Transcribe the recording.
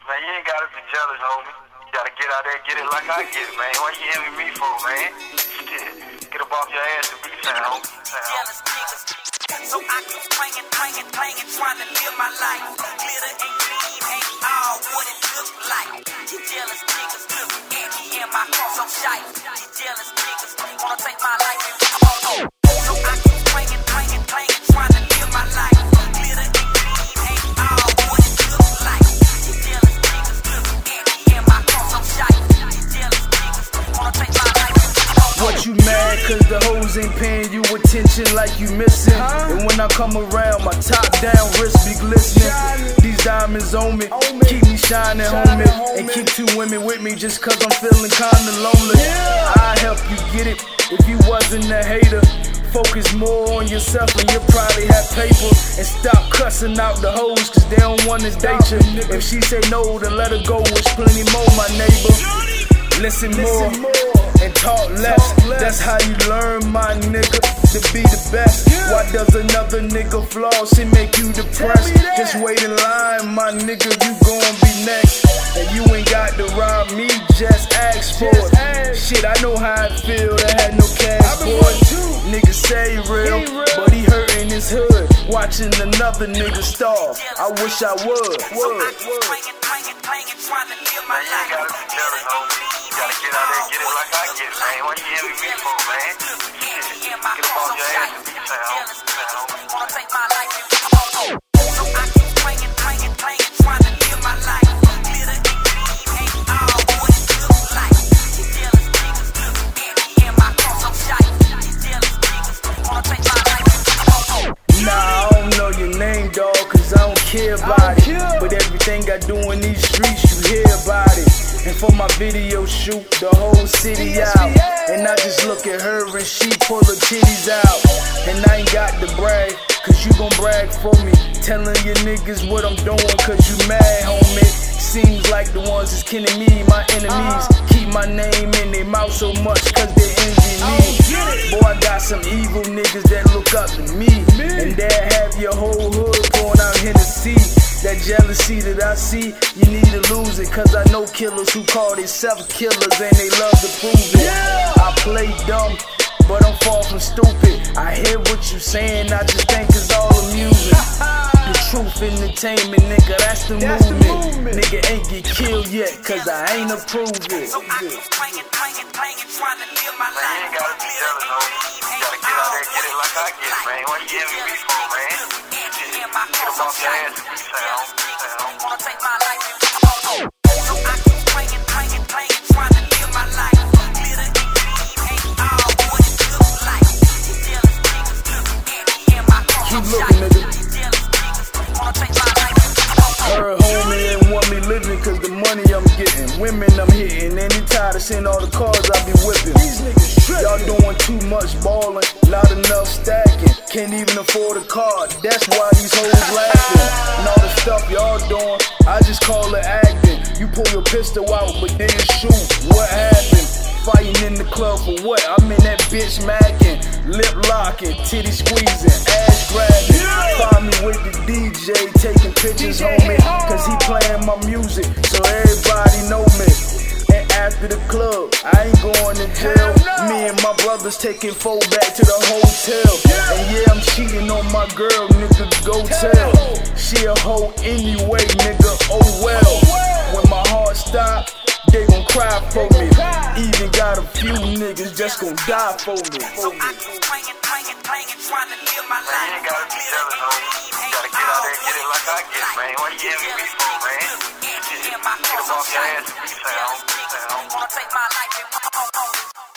Man, you ain't gotta be jealous, homie. You gotta get out there and get it like I get it, man. What you envy me for, man? Shit. Get up off your ass and be sad, homie. Jealous niggas. So I keep playing, trying to live my life. Glitter and gleam ain't all what it looks like. You jealous niggas look at me and my car so shite. You jealous niggas wanna take my life and so I keep playing, trying to live my life. Glitter and gleam ain't all what it looks like. You jealous niggas look at me and my car so shite. You jealous niggas wanna take my life and What you mad cause the hoes ain't paying you attention like you missing? And when I come around, my top down wrist be glistening. These diamonds on me, keep me shining, homie. And keep two women with me just cause I'm feeling kinda lonely. I help you get it if you wasn't a hater. Focus more on yourself and you'll probably have paper. And stop cussing out the hoes cause they don't wanna date you. If she say no, then let her go, there's plenty more, my neighbor. Listen more and talk less. That's how you learn, my nigga, to be the best. Why does another nigga floss and make you depressed? Just wait in line, my nigga, you gon' be next. And you ain't got to rob me, just ask for it. Shit, I know how it feel to have no cash for it. Nigga say real, but he hurtin' his hood, watching another nigga starve. I wish I would. trying to live my Man, you ain't gotta be jealous, homie. You gotta get out there and get it like I get it, man. What you envy me for, man? Shit. Get up off your ass and be sad, homie. wanna take my life and so I keep playing, trying to live my life. Glitter and gleam ain't all what it looks like. You jealous niggas look at me and my car so shite. You jealous niggas wanna take my life and Nah, I don't know your name, dawg, cause I don't care about it. But everything I do in these streets, you hear about it. And for my video shoot, the whole city out. And I just look at her and she pull her titties out. And I ain't got to brag, cause you gon' brag for me. Telling your niggas what I'm doing, cause you mad, homie. Seems like the ones that's killing me, my enemies, keep my name in their mouth so much cause they envy me. Boy, I got some evil niggas that look up to me. And they'll have your whole hood pouring out Hennessy. That jealousy that I see, you need to lose it. Cause I know killers who call themselves killers and they love to prove it. I play dumb, but I'm far from stupid. I hear what you saying, I just think it's all amusing. The truth entertainment, nigga, that's the movement. Nigga ain't get killed yet, cause I ain't approved it. so I keep playing, trying to live my Man, you life. ain't gotta be jealous, homie. You gotta get out there and get it like I get it, man. What you envy me for, man? Shit. Get up off your ass and be sad, homie. Wanna take my life and so I keep playing, trying to live my life. Glitter and gleam ain't all what it looks like. You jealous niggas look at me and my car so Keep shite. looking, nigga. You jealous niggas wanna take my life and Her homie ain't want me living cause the money I'm getting. Women I'm hitting, and they tired of seeing all the cars I be whipping. These niggas y'all doing too much ballin', not enough stacking. Can't even afford a car, that's why these hoes laughing. And all the stuff y'all doing, I just call it acting. You pull your pistol out, but then shoot, what happened? Fighting in the club for what? I'm in that bitch macking, lip locking, titty squeezing, ass grabbing. Find me with the DJ taking pictures, homie, cause he playing my music, so everybody know me. And after the club, I ain't going to jail. Me and my brothers taking 4 back to the hotel. And yeah, I'm cheating on my girl, nigga, go tell. She a hoe anyway, nigga, oh well. When my heart stop, they gon' cry for me. Even got a few niggas just gon' die for me. so I keep playing, trying to live my Man, you life. ain't gotta be jealous, homie. You gotta get out there and get it like I get it, man. What you envy me for, man? Shit. Get up off your ass and be sad, homie. Wanna take my life and